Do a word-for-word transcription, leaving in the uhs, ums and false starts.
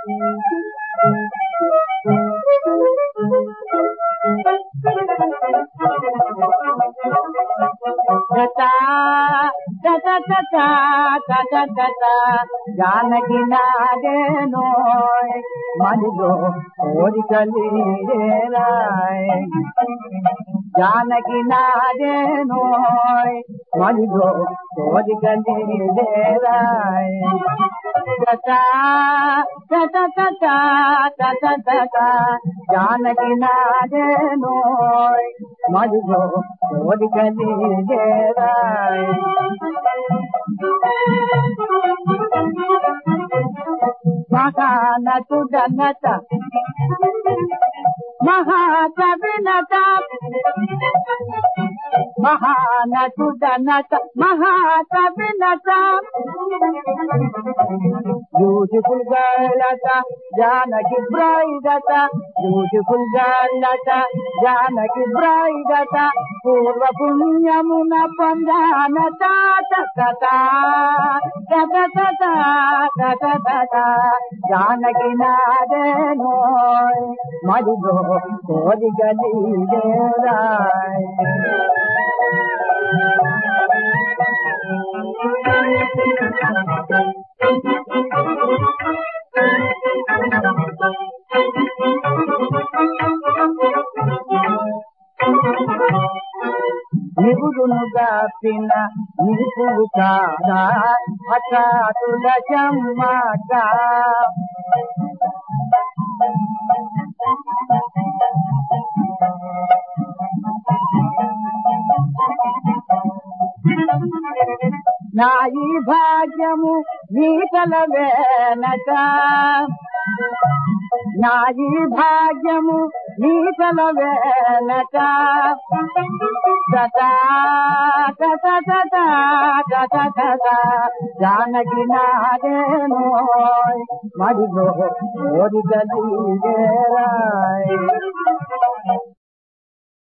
जानकी नादेनो मनिजो कोरिकली राय जानकी नादेनो मनिजो कोरिकली राय तता तता तता तता तता जानकी नादेनो मनिजो कोरिकली राय महानतुडनत महाकविनत महानतुडनत महाकविनत beautiful girl Janaki bride beautiful girl Janaki bride पूर्व पुण्यमुन पंजान तात तता तता तता तता जानकी नादेनो मरिगो कोरिकली राय నిగుడునుగా పిన్న నిలుపులు కాదా హఠాతుల జమ్మక నా ఈ భాగ్యము నీకలవేనట నా ఈ భాగ్యము నీకలవేనట తతా తతా తతా తతా తతా जानकी नादेनो मरिगो कोरिकली राय